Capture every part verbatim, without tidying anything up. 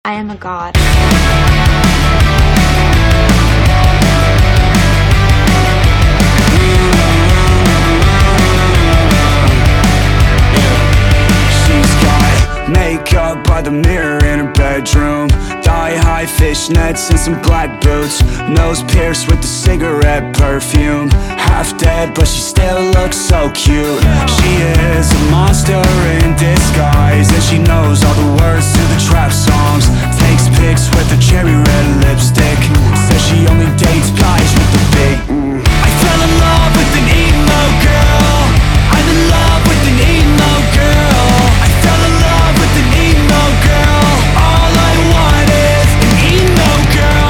I am a god. She's got makeup by the mirror in her bedroom, thigh-high fishnets and some black boots, nose pierced with the cigarette perfume. Half dead but she still looks so cute. She is a monster in disguise, and she knows all the words to the trap songs. Takes pics with her cherry red lipstick, says she only dates guys with the big mm. I fell in love with an emo girl. I'm in love with an emo girl. I fell in love with an emo girl. All I want is an emo girl.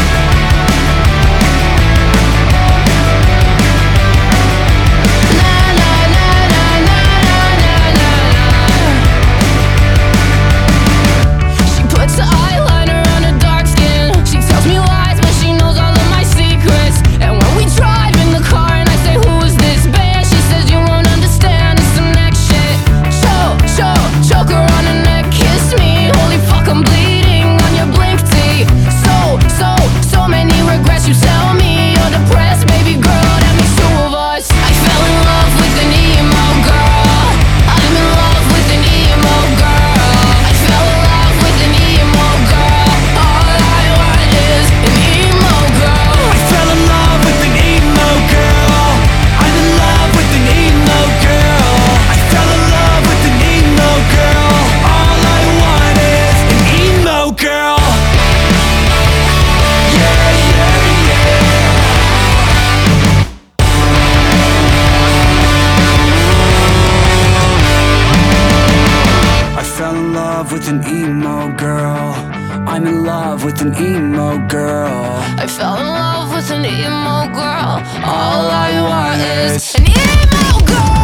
She puts the eyeliner on her dark skin. She tells me lies, but she knows all of my secrets. And when we drive in the car and I say, who is this band? She says, you won't understand, it's some next shit. Choke, choke, choke her on her neck, kiss me. Holy fuck, I'm bleeding on your blink tee. So, so, so many regrets. You tell me you're depressed, baby girl, that makes two of us. I fell in love with an emo girl. I'm in love with an emo girl. I fell in love with an emo girl. All I want is an emo girl. I fell in love with an emo girl. I'm in love with an emo girl. I fell in love with an emo girl. All I want is an emo girl. Yeah, yeah, yeah. I fell in love with an emo girl. I'm in love with an emo girl. I fell in love with an emo girl. All I want is an emo girl.